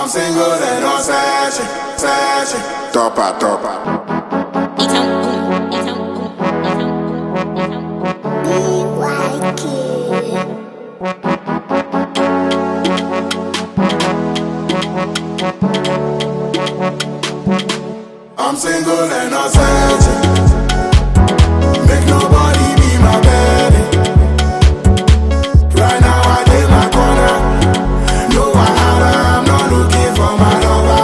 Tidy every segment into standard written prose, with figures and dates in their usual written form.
I'm single and not searching, searching. Topa, topa. I'm single and not searching. Make nobody be my baby. Right now I take my corner. No wahala, I'm not looking for my lover.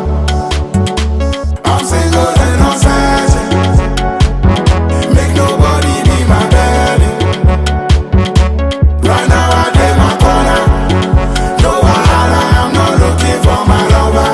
I'm single and not searching. Make nobody be my baby. Right now I take my corner. No wahala, I'm not looking for my lover.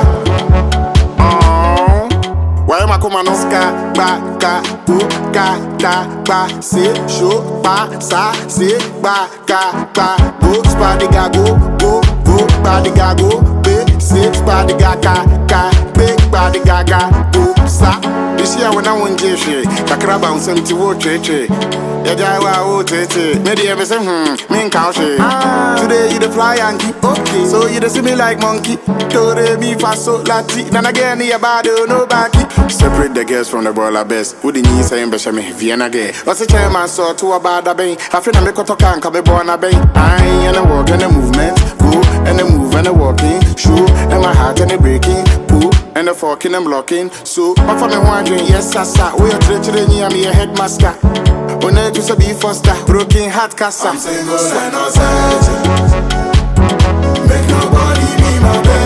Mano ska ba ka bu ka ta ba se sho pa sa se ba ka ba go spadi ga go spadi ga go be se spadi ga ka be spadi ga go sa this year when I want jeshi kakra ba unsem ti wo cheche ya jawa o cheche me dey me say me nka she today you the fly Yankee okay so you dey see me like monkey do re mi fa so lati na again your body no backy. Separate the girls from the baller best. Who the knee saying be me Vienna gay. What's the chairman saw to a bad bay? I feel I'm a cotocan come born a bay. I and a walk and a movement, go and a move and a walking, shoe and my heart and a breaking, poo and a forking and blocking. So my family wondering, yes, I saw we are treating me, I'm your headmaster. When I just a be foster, broken heart casa. I'm single and not searching. Make nobody be my baby.